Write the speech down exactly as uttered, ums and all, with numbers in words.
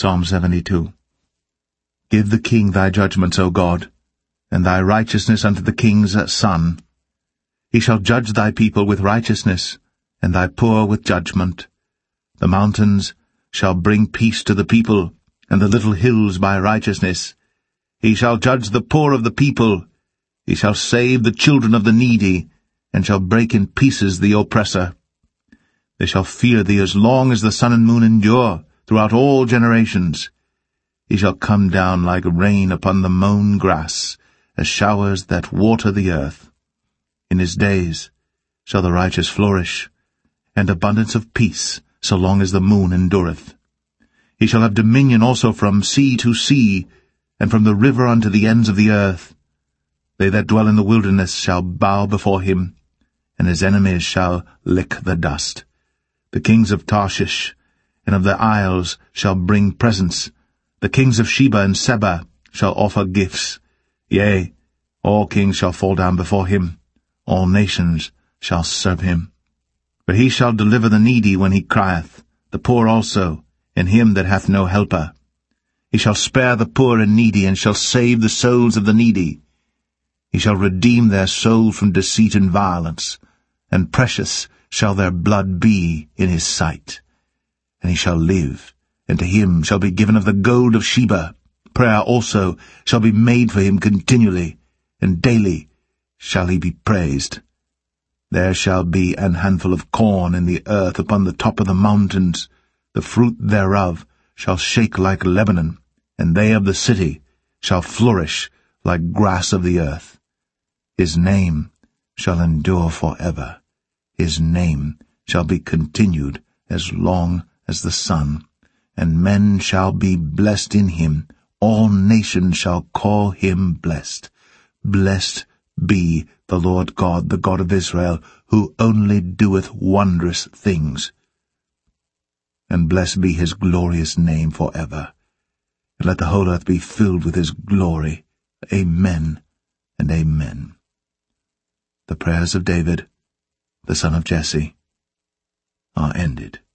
Psalm seventy-two. Give the king thy judgments, O God, and thy righteousness unto the king's son. He shall judge thy people with righteousness, and thy poor with judgment. The mountains shall bring peace to the people, and the little hills by righteousness. He shall judge the poor of the people. He shall save the children of the needy, and shall break in pieces the oppressor. They shall fear thee as long as the sun and moon endure, throughout all generations. He shall come down like rain upon the mown grass, as showers that water the earth. In his days shall the righteous flourish, and abundance of peace, so long as the moon endureth. He shall have dominion also from sea to sea, and from the river unto the ends of the earth. They that dwell in the wilderness shall bow before him, and his enemies shall lick the dust. The kings of Tarshish and of the isles shall bring presents. The kings of Sheba and Seba shall offer gifts. Yea, all kings shall fall down before him. All nations shall serve him. For he shall deliver the needy when he crieth, the poor also, and him that hath no helper. He shall spare the poor and needy, and shall save the souls of the needy. He shall redeem their soul from deceit and violence, and precious shall their blood be in his sight. And he shall live, and to him shall be given of the gold of Sheba. Prayer also shall be made for him continually, and daily shall he be praised. There shall be an handful of corn in the earth upon the top of the mountains. The fruit thereof shall shake like Lebanon, and they of the city shall flourish like grass of the earth. His name shall endure for ever. His name shall be continued as long as the sun, and men shall be blessed in him. All nations shall call him blessed. Blessed be the Lord God, the God of Israel, who only doeth wondrous things. And blessed be his glorious name for ever. And let the whole earth be filled with his glory. Amen and amen. The prayers of David, the son of Jesse, are ended.